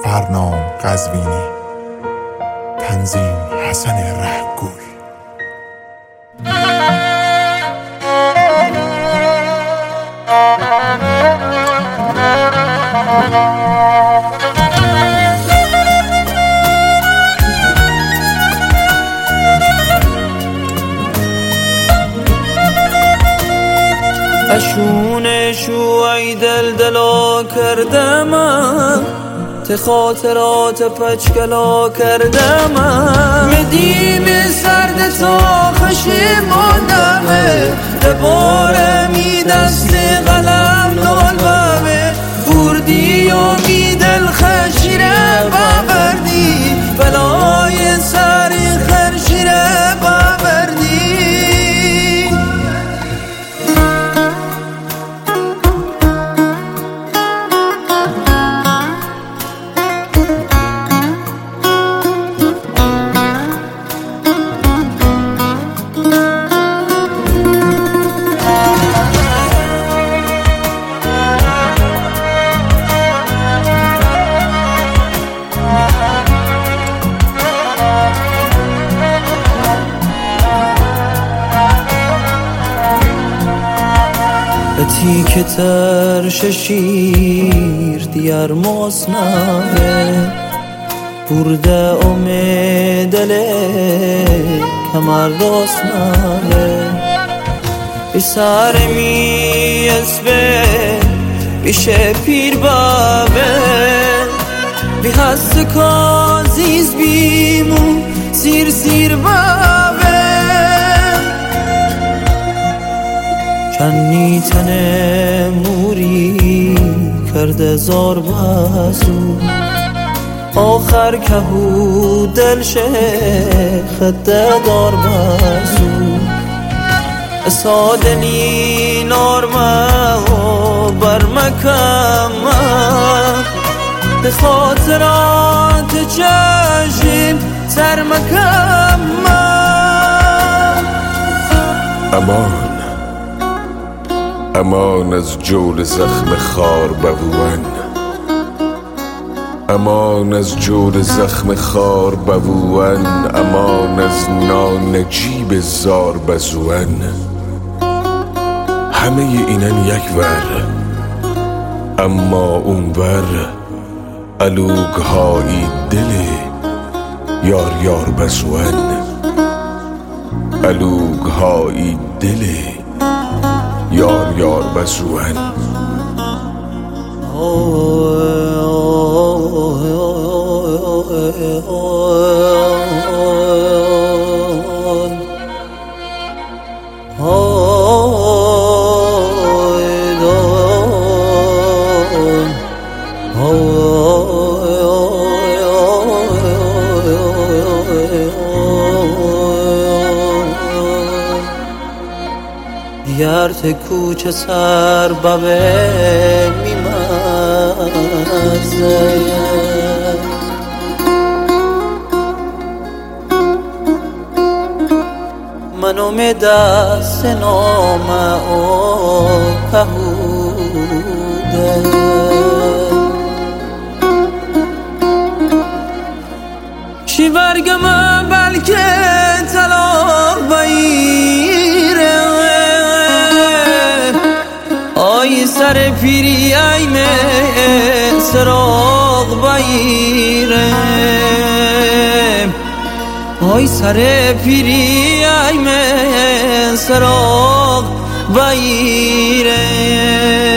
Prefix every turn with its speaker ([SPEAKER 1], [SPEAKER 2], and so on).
[SPEAKER 1] فرنام قزوینی. تنظیم حسن رهگل.
[SPEAKER 2] اشونه شو ای دلدلا کردم، ته خاطرات پچکلا کردم. مدی به سرد تا خشماندمه، دباره می دست قلم نال بابه. بردی و می دل خشیره بابردی، بلای سر خرشیره بابردی. تیک ترش شیر دیار مصنعه، برده دل کمر داستنه. سر می اسبه بیشه پیر بابه، بی هست کازیز بیمون سیر سیر بابه. چنی تن موری کرده زار بازو، آخر که هو دل خده دار بازو. سادلی نارمه و برمکمه، ده خاطرات چشم سرمکمه.
[SPEAKER 3] امان از جور زخم خار بوون، امان از جور زخم خار بوون. امان از نانجیب زار بزون. همه اینن یک ور، اما اون ور الوگ های دل یار یار بزون. الوگ های دل یار یار بزون.
[SPEAKER 2] دیارت کوچه سر بابه میمرزه، منو می دست نامه او کهوده. شی برگمه بلکه طلاق باییره، آی سر پیری ای من سراغ باییره. آی سر پیری ای من سراغ باییره.